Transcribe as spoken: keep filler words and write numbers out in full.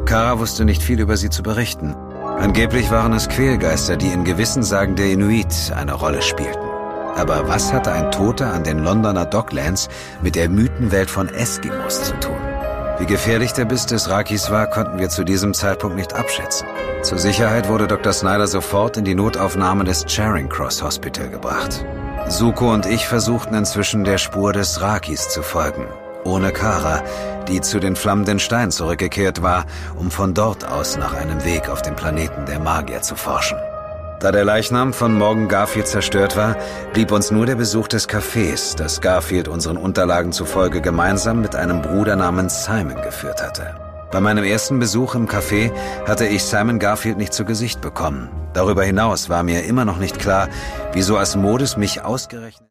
Kara wusste nicht viel über sie zu berichten. Angeblich waren es Quälgeister, die in gewissen Sagen der Inuit eine Rolle spielten. Aber was hatte ein Toter an den Londoner Docklands mit der Mythenwelt von Eskimos zu tun? Wie gefährlich der Biss des Rakis war, konnten wir zu diesem Zeitpunkt nicht abschätzen. Zur Sicherheit wurde Doktor Snyder sofort in die Notaufnahme des Charing Cross Hospital gebracht. Suko und ich versuchten inzwischen der Spur des Rakis zu folgen, ohne Kara, die zu den flammenden Steinen zurückgekehrt war, um von dort aus nach einem Weg auf dem Planeten der Magier zu forschen. Da der Leichnam von Morgan Garfield zerstört war, blieb uns nur der Besuch des Cafés, das Garfield unseren Unterlagen zufolge gemeinsam mit einem Bruder namens Simon geführt hatte. Bei meinem ersten Besuch im Café hatte ich Simon Garfield nicht zu Gesicht bekommen. Darüber hinaus war mir immer noch nicht klar, wieso Asmodeus mich ausgerechnet